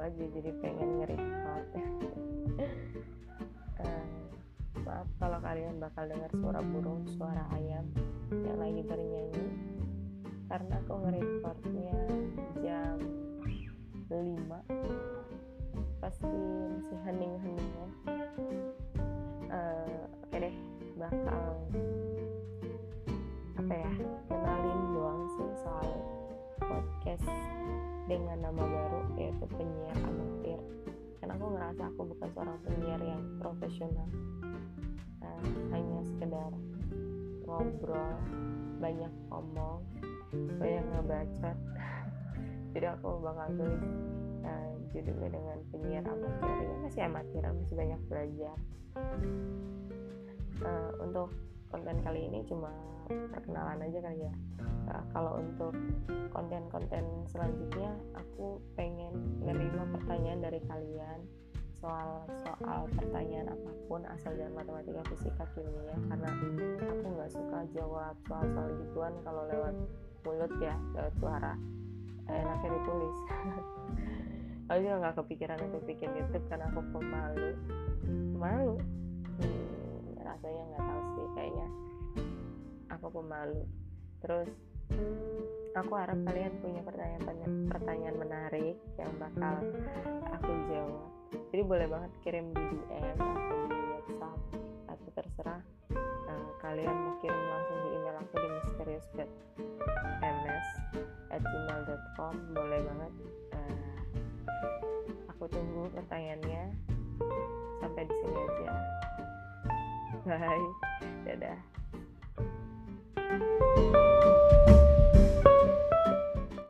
aja jadi pengen nge-record. Maaf kalau kalian bakal dengar suara burung, suara ayam yang lagi bernyanyi, karena aku nge-recordnya jam 5, pasti masih hening-heningnya. Oke deh, bakal kenalin doang sih soal podcast dengan nama baru, yaitu penyiar amatir. Karena aku ngerasa aku bukan seorang penyiar yang profesional, hanya sekedar ngobrol, banyak ngomong, banyak ngebacot. Jadi aku bakal tulis judulnya dengan penyiar amatir. Ya masih amatir, masih banyak belajar. Untuk konten kali ini cuma perkenalan aja kali ya. Kalau untuk konten-konten selanjutnya, aku pengen menerima pertanyaan dari kalian, soal pertanyaan apapun, asal jangan matematika, fisika, kimia, karena aku nggak suka jawab soal gituan kalau lewat mulut ya, lewat suara. Enaknya ditulis. Aku juga nggak kepikiran untuk bikin YouTube karena aku pemalu. Rasanya nggak tahu sih, kayaknya aku pemalu. Terus aku harap kalian punya pertanyaan menarik yang bakal aku jawab. Jadi boleh banget kirim di DM atau di WhatsApp, atau terserah kalian mau kirim langsung di email aku di misterius.ms@gmail.com. boleh banget. Aku tunggu pertanyaannya. Sampai di sini aja. Bye. Dadah.